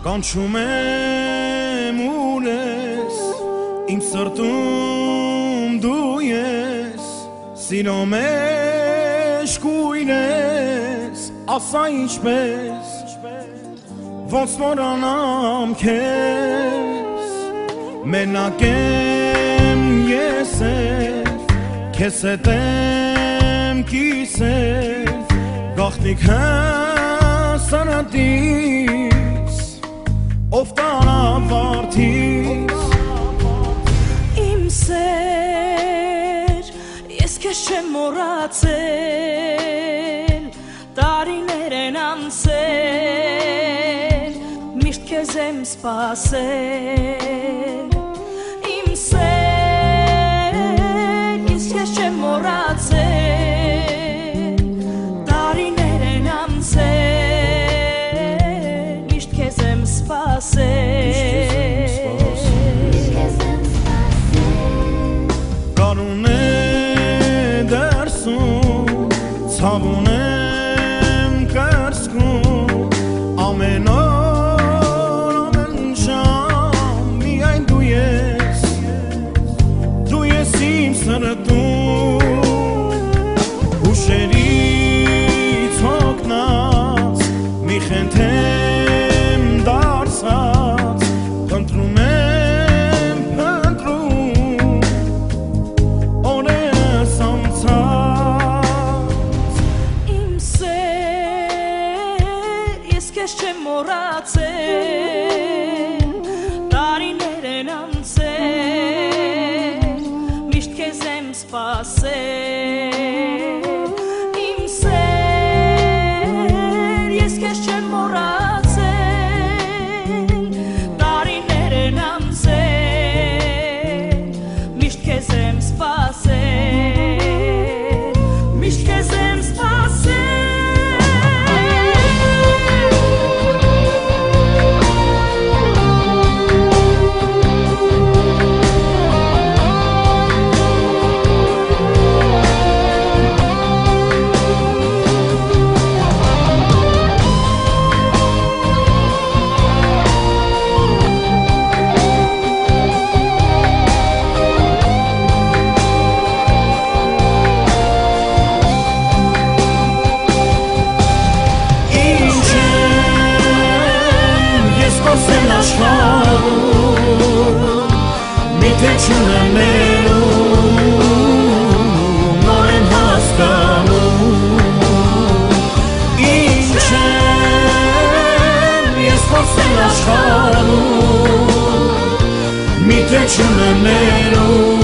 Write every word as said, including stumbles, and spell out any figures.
Կանչում եմ ուր ես, իմ սրտում դու ես, սիրո մեջ կույր ես, ասա ինչպես, ոնց մոռանամ քեզ, մենակ եմ ես էլ, քեզ հետ եմ կիսել, գաղտնիք հասարատից, ով տանավարդից Իմ սեր, ես քեզ չեմ մոռացել, տարիներ են անցել, միշտ քեզ եմ սպասել Իմ սեր, ես քեզ չեմ մոռացել, տարիներ են անցել, միշտ քեզ եմ սպասել Կանուն է դերսում, ցավում եմ կրծքում, ամեն օր, ամեն ժամ, միայն դու ես, դու ես իմ սրտում, հուշերից հոգնած, մի խենթեմ դարձած, խնդրում եմ, խնդրում, օրես անցած Իմ սեր, ես քեզ չեմ մոռացել, տարիներ են անցել, միշտ քեզ եմ սպասել Իմ սեր, ես քեզ չեմ մոռացել, տարիներ են անցել, միշտ քեզ եմ սպասել, միշտ քեզ եմ սպասել Միթե չունեմ ներում, նոր եմ հասկանում Ինչ եմ ես խոսել աշխարհում Միթե չունեմ ներում